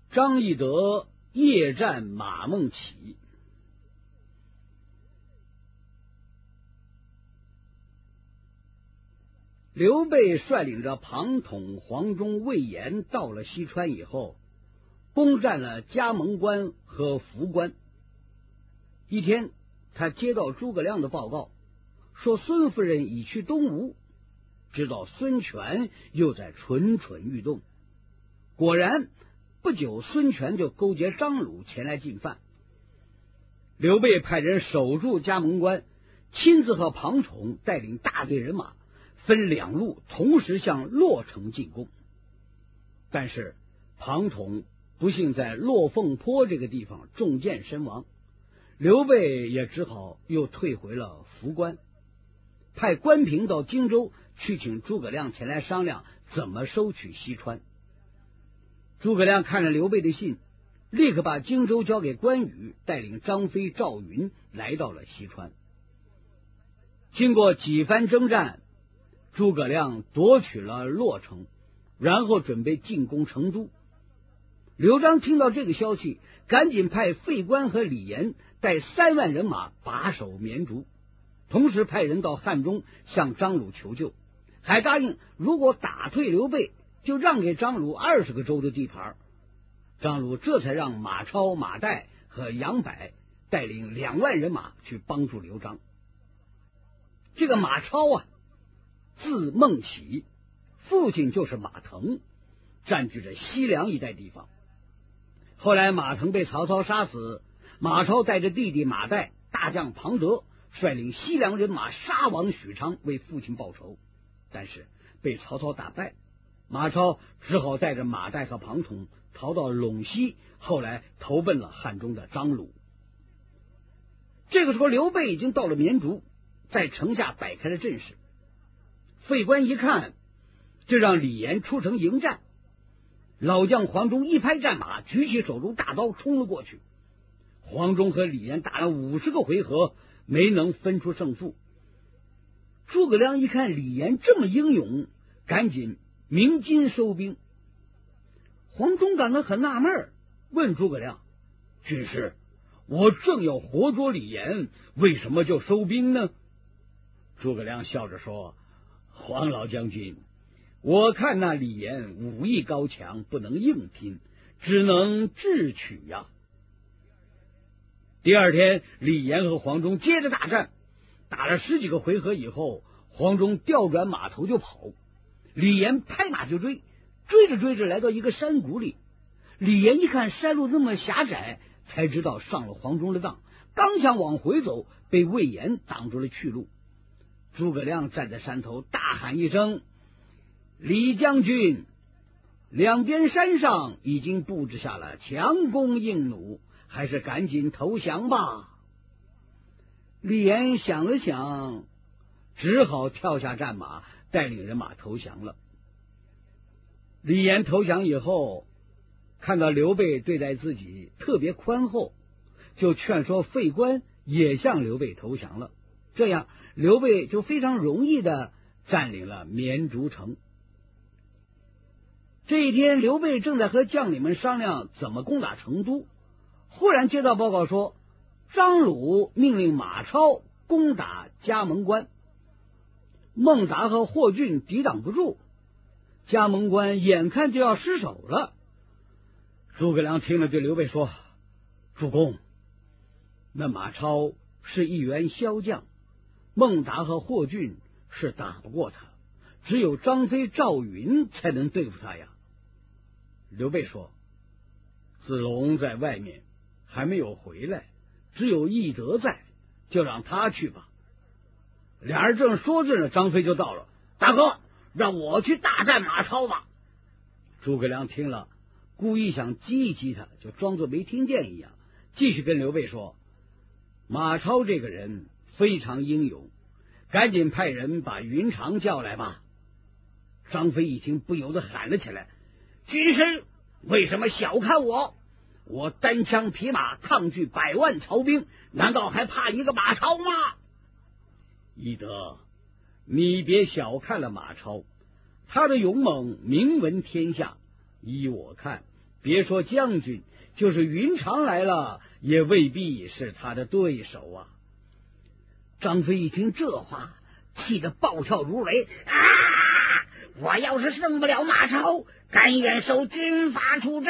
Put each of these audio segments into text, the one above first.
张翼德夜战马孟起。刘备率领着庞统、黄忠、魏延到了西川以后，攻占了加盟关和涪关。一天，他接到诸葛亮的报告，说孙夫人已去东吴，知道孙权又在蠢蠢欲动。果然，不久孙权就勾结张鲁前来进犯。刘备派人守住加盟关，亲自和庞统带领大队人马分两路，同时向洛城进攻。但是庞统不幸在落凤坡这个地方中箭身亡，刘备也只好又退回了涪关，派关平到荆州去请诸葛亮前来商量怎么收取西川。诸葛亮看了刘备的信，立刻把荆州交给关羽，带领张飞、赵云来到了西川。经过几番征战，诸葛亮夺取了洛城，然后准备进攻成都。刘璋听到这个消息，赶紧派费观和李严带3万人马把守绵竹，同时派人到汉中向张鲁求救，还答应如果打退刘备，就让给张鲁20个州的地盘。张鲁这才让马超、马岱和杨柏带领2万人马去帮助刘璋。这个马超啊，字孟起，父亲就是马腾，占据着西凉一带地方。后来马腾被曹操杀死，马超带着弟弟马岱、大将庞德率领西凉人马杀往许昌，为父亲报仇，但是被曹操打败。马超只好带着马岱和庞统逃到陇西，后来投奔了汉中的张鲁。这个时候刘备已经到了绵竹，在城下摆开了阵势。费观一看，就让李严出城迎战。老将黄忠一拍战马，举起手中大刀冲了过去。黄忠和李严打了50个回合，没能分出胜负。诸葛亮一看李严这么英勇，赶紧鸣金收兵。黄忠感到很纳闷，问诸葛亮：“军师，我正要活捉李严，为什么就收兵呢？”诸葛亮笑着说：“黄老将军，我看那李严武艺高强，不能硬拼，只能智取呀。”第二天，李严和黄忠接着大战，打了10几个回合以后，黄忠调转马头就跑，李严拍马就追，追着追着来到一个山谷里。李严一看山路那么狭窄，才知道上了黄忠的当，刚想往回走，被魏延挡住了去路。诸葛亮站在山头大喊一声：“李将军，两边山上已经布置下了强弓硬弩，还是赶紧投降吧。”李严想了想，只好跳下战马，带领人马投降了。李严投降以后，看到刘备对待自己特别宽厚，就劝说费观也向刘备投降了。这样刘备就非常容易的占领了绵竹城。这一天，刘备正在和将领们商量怎么攻打成都，忽然接到报告说，张鲁命令马超攻打加盟关，孟达和霍峻抵挡不住，加盟关眼看就要失守了。诸葛亮听了对刘备说：“主公，那马超是一员骁将，孟达和霍峻是打不过他，只有张飞、赵云才能对付他呀。”刘备说：“子龙在外面还没有回来，只有翼德在，就让他去吧。”俩人正说着呢，张飞就到了。“大哥，让我去大战马超吧。”诸葛亮听了，故意想激一激他，就装作没听见一样，继续跟刘备说：“马超这个人非常英勇，赶紧派人把云长叫来吧。”张飞一听，不由得喊了起来：“军师为什么小看我？我单枪匹马抗拒100万曹兵，难道还怕一个马超吗？”翼德，你别小看了马超，他的勇猛名闻天下。依我看， 别说将军，就是云长来了，也未必是他的对手啊。张飞一听这话，气得暴跳如雷啊！我要是胜不了马超，甘愿受军法处置。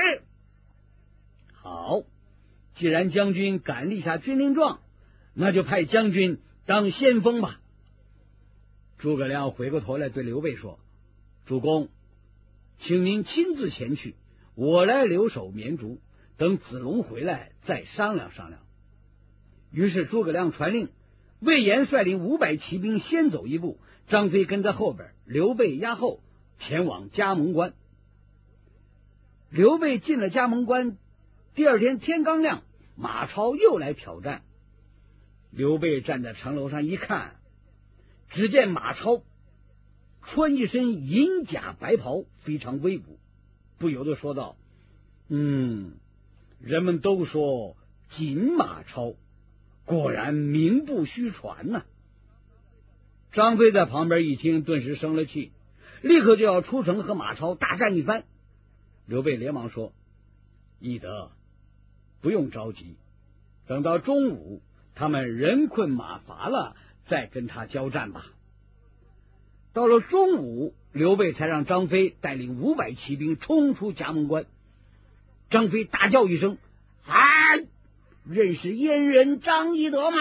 好，既然将军敢立下军令状，那就派将军当先锋吧。诸葛亮回过头来对刘备说：主公，请您亲自前去，我来留守绵竹，等子龙回来再商量商量。于是诸葛亮传令，魏延率领500骑兵先走一步，张飞跟在后边，刘备压后，前往加盟关。刘备进了加盟关，第二天天刚亮，马超又来挑战。刘备站在城楼上一看，只见马超穿一身银甲白袍，非常威武，不由得说道：人们都说锦马超，果然名不虚传呐。张飞在旁边一听，顿时生了气，立刻就要出城和马超大战一番。刘备连忙说：翼德，不用着急，等到中午他们人困马乏了，再跟他交战吧。到了中午，刘备才让张飞带领500骑兵冲出加盟关。张飞大叫一声：嗨！认识燕人张翼德吗？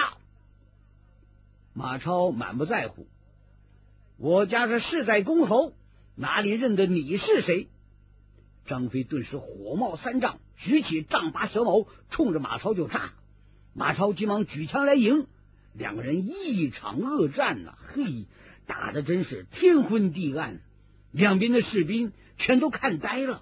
马超满不在乎：我家是世代公侯，哪里认得你是谁？张飞顿时火冒三丈，举起丈八蛇矛，冲着马超就炸。马超急忙举枪来迎，两个人一场恶战呐，打得真是天昏地暗，两边的士兵全都看呆了。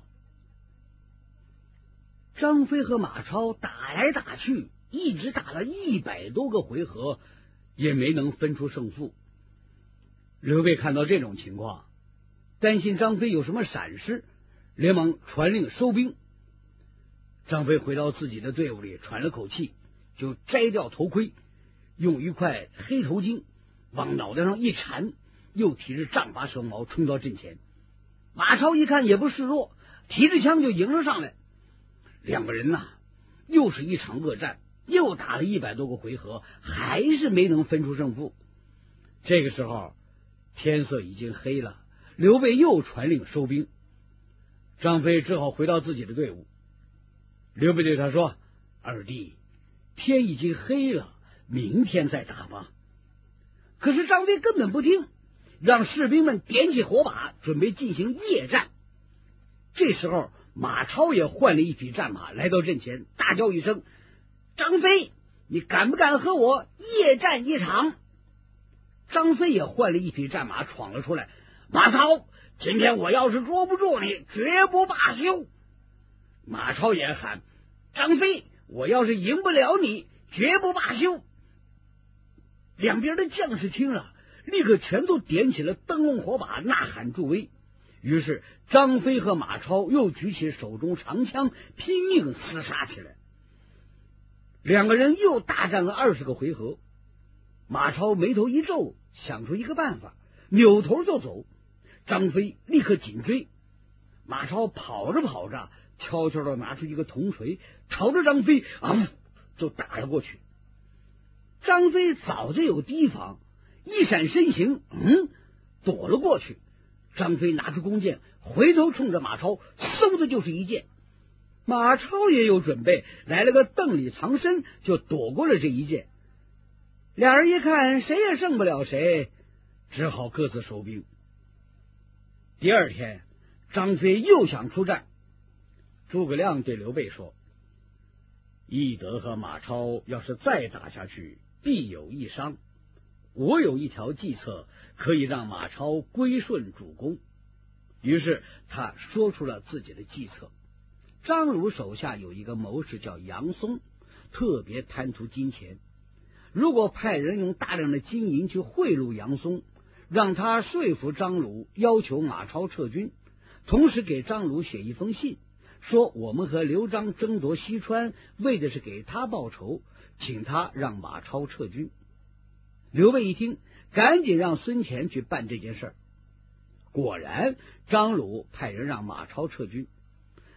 张飞和马超打来打去，一直打了100多个回合，也没能分出胜负。刘备看到这种情况，担心张飞有什么闪失，连忙传令收兵。张飞回到自己的队伍里，喘了口气，就摘掉头盔，用一块黑头巾往脑袋上一缠，又提着丈八蛇矛冲到阵前。马超一看也不示弱，提着枪就迎了上来。两个人又是一场恶战，又打了100多个回合，还是没能分出胜负。这个时候天色已经黑了，刘备又传令收兵。张飞只好回到自己的队伍。刘备对他说：二弟，天已经黑了，明天再打吧。可是张飞根本不听，让士兵们点起火把，准备进行夜战。这时候马超也换了一匹战马来到阵前，大叫一声：张飞，你敢不敢和我夜战一场？张飞也换了一匹战马闯了出来：马超，今天我要是捉不住你，绝不罢休。马超也喊：张飞，我要是赢不了你，绝不罢休。两边的将士听了，立刻全都点起了灯笼火把，呐喊助威。于是张飞和马超又举起手中长枪，拼命厮杀起来。两个人又大战了20个回合。马超眉头一皱，想出一个办法，扭头就走。张飞立刻紧追。马超跑着跑着，悄悄的拿出一个铜锤，朝着张飞就打了过去。张飞早就有提防，一闪身形，躲了过去。张飞拿出弓箭，回头冲着马超嗖的就是一箭。马超也有准备，来了个邓里藏身，就躲过了这一箭。俩人一看谁也胜不了谁，只好各自收兵。第二天，张飞又想出战。诸葛亮对刘备说：翼德和马超要是再打下去，必有一伤。我有一条计策，可以让马超归顺主公。于是他说出了自己的计策。张鲁手下有一个谋士叫杨松，特别贪图金钱。如果派人用大量的金银去贿赂杨松，让他说服张鲁要求马超撤军，同时给张鲁写一封信，说我们和刘璋争夺西川，为的是给他报仇，请他让马超撤军。刘备一听，赶紧让孙乾去办这件事儿。果然，张鲁派人让马超撤军。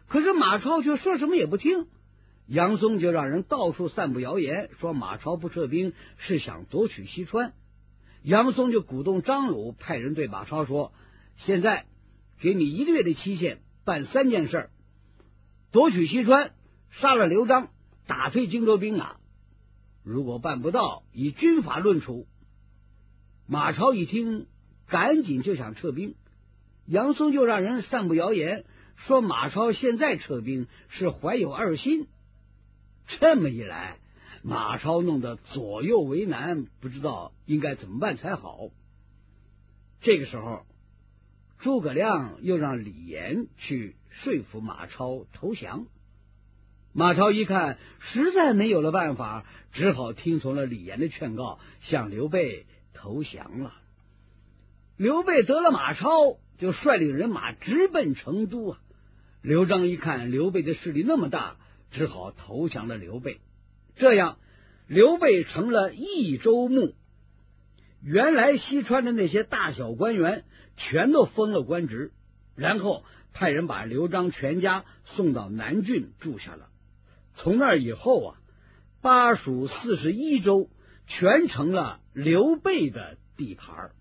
可是马超却说什么也不听。杨松就让人到处散布谣言，说马超不撤兵是想夺取西川。杨松就鼓动张鲁派人对马超说，现在给你1个月的期限，办3件事：夺取西川，杀了刘璋，打退荆州兵马。如果办不到，以军法论处。马超一听，赶紧就想撤兵。杨松就让人散布谣言，说马超现在撤兵是怀有二心。这么一来，马超弄得左右为难，不知道应该怎么办才好。这个时候，诸葛亮又让李严去说服马超投降。马超一看实在没有了办法，只好听从了李严的劝告，向刘备投降了。刘备得了马超，就率领人马直奔成都啊。刘璋一看刘备的势力那么大，只好投降了刘备。这样，刘备成了益州牧。原来西川的那些大小官员全都封了官职，然后派人把刘璋全家送到南郡住下了。从那以后啊，巴蜀41州全成了刘备的地盘。